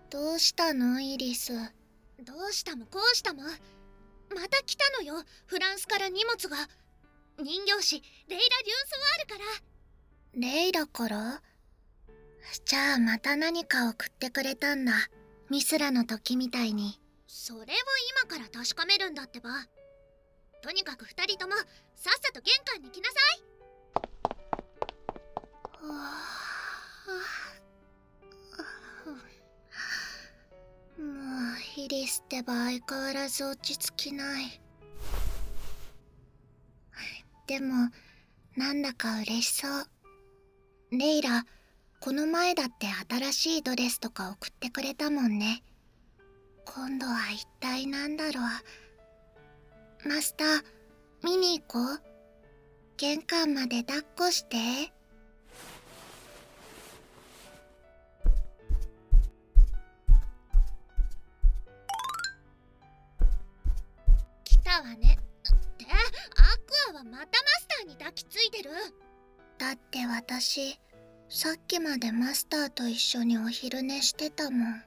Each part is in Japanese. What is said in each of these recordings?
どうしたのイリス？ どうしたもこうしたも。また来たのよ、フランスから荷物が。人形師レイラ・デュンスワールから。 レイラから？じゃあまた何か送ってくれたんだ。ミスラの時みたいに。 それを今から確かめるんだってば。とにかく2人ともさっさと玄関に来なさい。 もうイリスってば相変わらず落ち着きない。でもなんだか嬉しそう。レイラ、この前だって新しいドレスとか送ってくれたもんね。今度は一体なんだろう。マスター、見に行こう。玄関まで抱っこして。 来たわね。ってアクアはまたマスターに抱きついてる。 だって私、さっきまでマスターと一緒にお昼寝してたもん。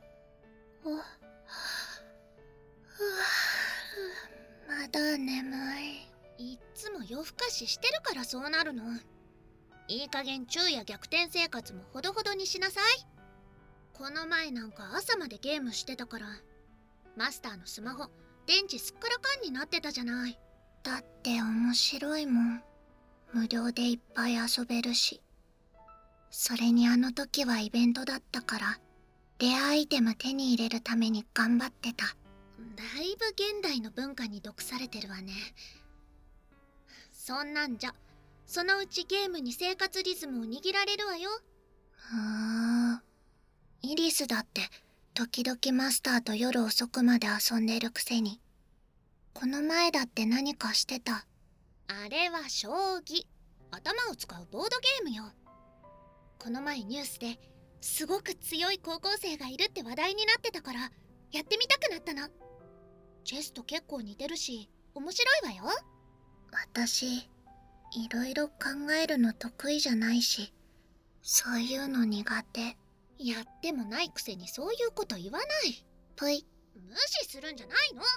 まだ眠い。 いっつも夜更かししてるからそうなるの。いい加減昼夜逆転生活もほどほどにしなさい。この前なんか朝までゲームしてたから。マスターのスマホ電池すっからかんになってたじゃない。 だって面白いもん。無料でいっぱい遊べるし。それにあの時はイベントだったからレアアイテム手に入れるために頑張ってた。 だいぶ現代の文化に毒されてるわね。そんなんじゃそのうちゲームに生活リズムを握られるわよ。 イリスだって時々マスターと夜遅くまで遊んでるくせに。この前だって何かしてた。 あれは将棋。頭を使うボードゲームよ。この前ニュースですごく強い高校生がいるって話題になってたからやってみたくなったの。チェスと結構似てるし面白いわよ。 私、いろいろ考えるの得意じゃないし、そういうの苦手。 やってもないくせにそういうこと言わない。 ぷい。 無視するんじゃないの。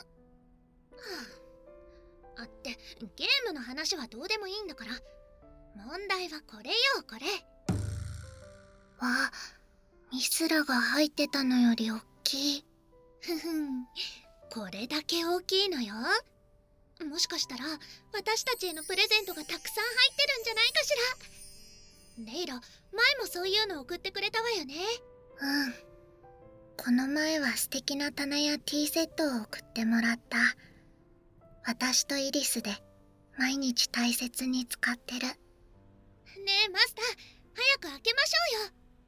あってゲームの話はどうでもいいんだから。問題はこれよ、これ。 わ、ミスラが入ってたのよりおっきい。 ふふん、これだけ大きいのよ。もしかしたら私たちへのプレゼントがたくさん入ってるんじゃないかしら。レイラ、前もそういうの送ってくれたわよね。 うん。この前は素敵な棚やティーセットを送ってもらった。私とイリスで毎日大切に使ってる。 ねえマスター、早く開けましょうよ。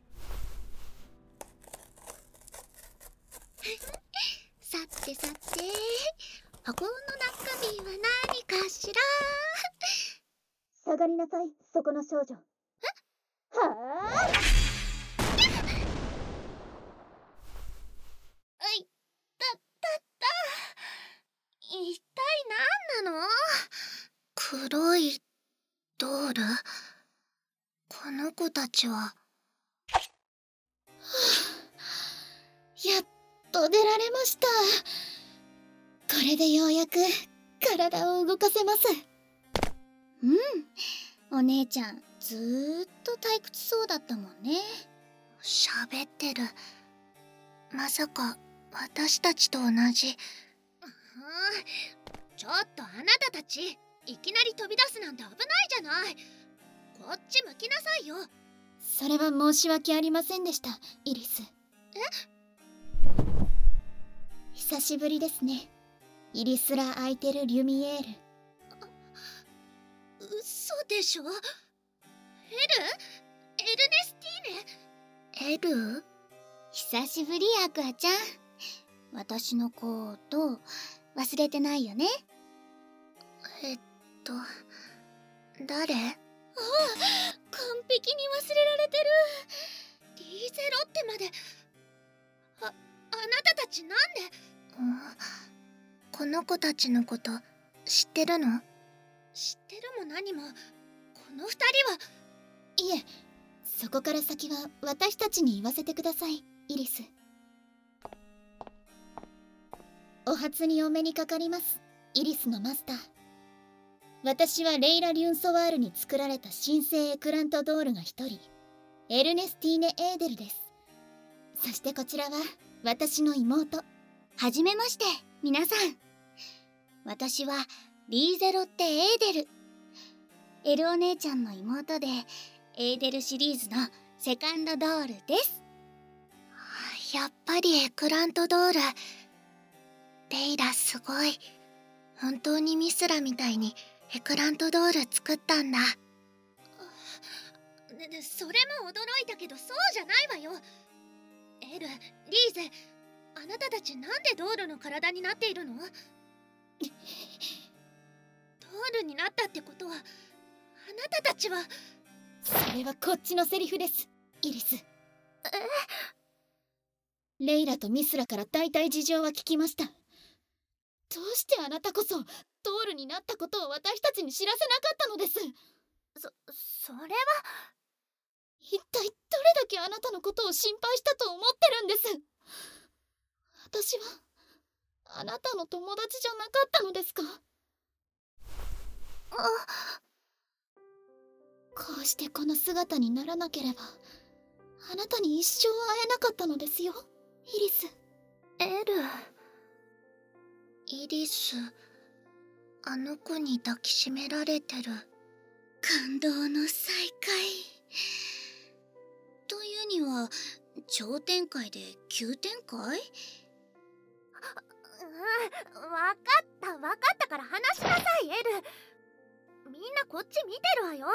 さてさて、箱の中身は何かしら。 下がりなさい、そこの少女。はあ。 一体何なの？ 黒いドール？この子たちは。 やっと出られました。これでようやく体を動かせます。お姉ちゃんずーっと退屈そうだったもんね。 喋ってる。まさか私たちと同じ。 ちょっとあなたたち、いきなり飛び出すなんて危ないじゃない。こっち向きなさいよ。 それは申し訳ありませんでした、イリス。久しぶりですね。イリスラ・アイテル・リュミエール。 嘘でしょ。エルネスティーネ。 エル？ 久しぶり、アクアちゃん。私のこと忘れてないよね。 誰？ 完璧に忘れられてる。リーゼロってまで。あなたたちなんで？ この子たちのこと知ってるの？ 知ってるも何も、この二人は。 いえ、そこから先は私たちに言わせてください、イリス。 初にお目にかかります、イリスのマスター。私はレイラ・リュンソワールに作られた神聖エクラントドールが一人、エルネスティーネ・エーデルです。そしてこちらは私の妹。 はじめまして、皆さん。私はリーゼロッテ・エーデル。エルお姉ちゃんの妹で、エーデルシリーズのセカンドドールです。 やっぱりエクラントドール。レイラすごい。本当にミスラみたいにエクラントドール作ったんだ。 それも驚いたけど、そうじゃないわよ。エル、リーゼ、あなたたちなんでドールの体になっているの？ドールになったってことは、あなたたちは。 それはこっちのセリフです、イリス。レイラとミスラから大体事情は聞きました。どうしてあなたこそドールになったことを私たちに知らせなかったのです。 それは。 一体どれだけあなたのことを心配したと思ってるんです。私はあなたの友達じゃなかったのですか？こうしてこの姿にならなければ、あなたに一生会えなかったのですよ、イリス。 エル。イリス、あの子に抱きしめられてる。 感動の再会。というには、超展開で急展開？わかったから話しなさい、エル。みんなこっち見てるわよ。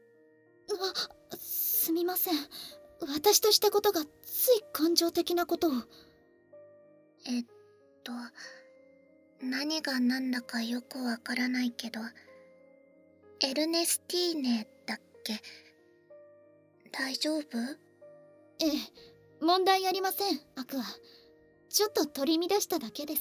すみません。私としたことがつい感情的なことを。 何が何だかよくわからないけど、エルネスティーネだっけ？大丈夫？ ええ、問題ありません、アクア。ちょっと取り乱しただけです。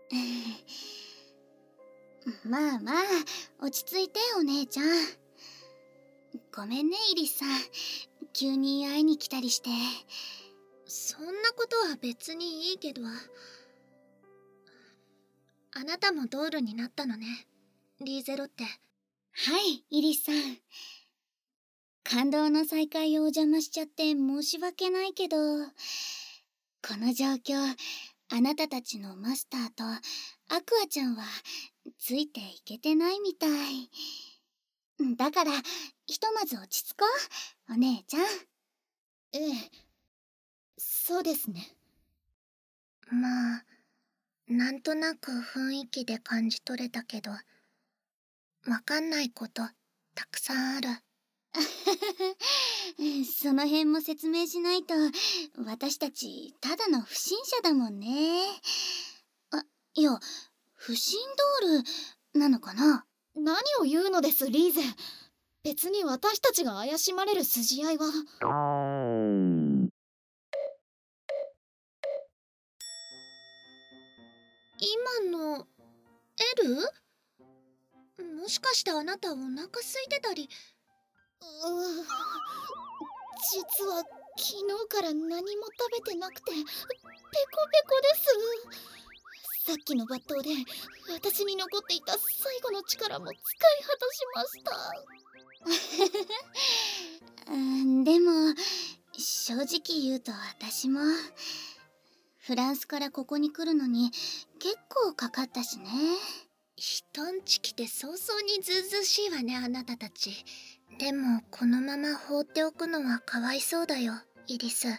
まあまあ、落ち着いてお姉ちゃん。ごめんね、イリスさん。急に会いに来たりして。 そんなことは別にいいけど。あなたもドールになったのね、リーゼロって。 はい、イリスさん。感動の再会をお邪魔しちゃって申し訳ないけど、この状況、あなたたちのマスターとアクアちゃんはついていけてないみたい。だから、ひとまず落ち着こう、お姉ちゃん。 ええ、そうですね。 まあ、なんとなく雰囲気で感じ取れたけど、わかんないことたくさんある。 その辺も説明しないと、私たちただの不審者だもんね。いや、不審ドールなのかな？ 何を言うのです、リーゼ。別に私たちが怪しまれる筋合いは。 今のエル？もしかしてあなたお腹空いてたり。 実は昨日から何も食べてなくてペコペコです。さっきの抜刀で私に残っていた最後の力も使い果たしました。 でも正直言うと私もフランスからここに来るのに結構かかったしね。 人んち来て早々にずうずうしいわね、あなたたち。でもこのまま放っておくのはかわいそうだよ、イリス。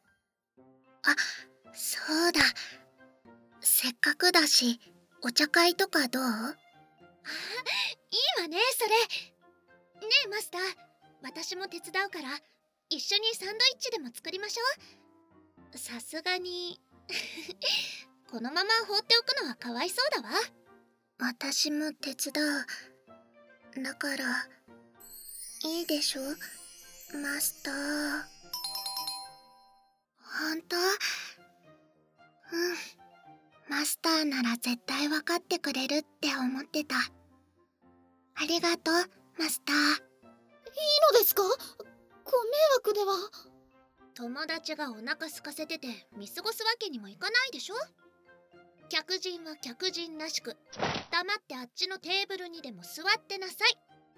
そうだ。せっかくだしお茶会とかどう？いいわね、それ。ねえマスター、私も手伝うから一緒にサンドイッチでも作りましょう。さすがにこのまま放っておくのはかわいそうだわ。私も手伝う。だからいいでしょ、マスター。ほんと？マスターなら絶対わかってくれるって思ってた。ありがとう、マスター。いいのですか？ご迷惑では。 友達がお腹空かせてて見過ごすわけにもいかないでしょ。 客人は客人らしく黙ってあっちのテーブルにでも座ってなさい。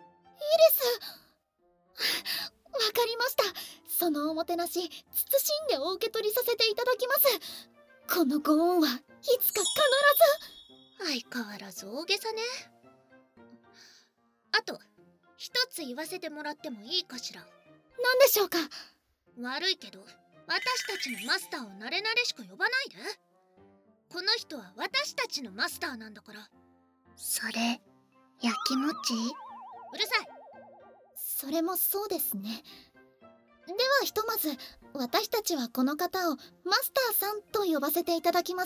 わかりました。そのおもてなし、謹んでお受け取りさせていただきます。このご恩はいつか必相変わらず大げさね。あと一つ言わせてもらってもいいかしら。 ず。何でしょうか。 悪いけど私たちのマスターを慣れ慣れしく呼ばないで。この人は私たちのマスターなんだから。 それやきもち？ うるさい。 それもそうですね。ではひとまず私たちはこの方をマスターさんと呼ばせていただきます。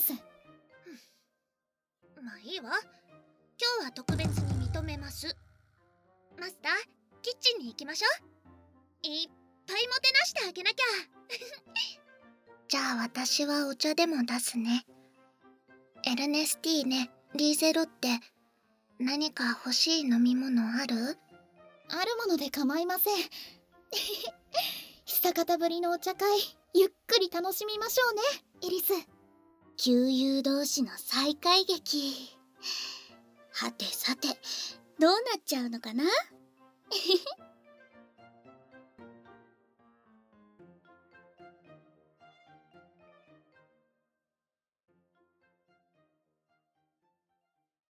まあいいわ。今日は特別に認めます。マスター、キッチンに行きましょう。いっぱいもてなしてあげなきゃ。 じゃあ私はお茶でも出すね。エルネスティーネ、リーゼロって何か欲しい飲み物ある？ あるもので構いません。久方ぶりのお茶会、ゆっくり楽しみましょうね、イリス。 旧友同士の再会劇。はてさて、どうなっちゃうのかな。